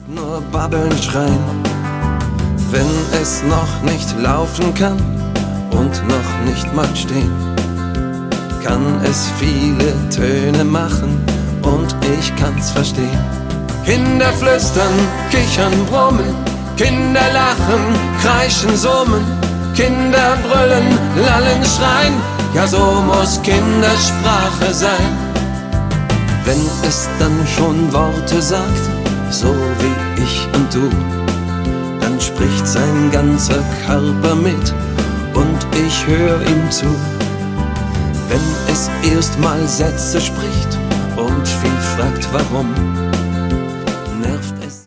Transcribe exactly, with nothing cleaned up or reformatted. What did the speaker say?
nur babbeln, schreien. Wenn es noch nicht laufen kann und noch nicht mal stehen, kann es viele Töne machen und ich kann's verstehen. Kinder flüstern, kichern, brummen, Kinder lachen, kreischen, summen, Kinder brüllen, lallen, schreien, ja so muss Kindersprache sein. Wenn es dann schon Worte sagt, so wie ich und du, dann spricht sein ganzer Körper mit und ich höre ihm zu. Wenn es erst mal Sätze spricht und viel fragt warum,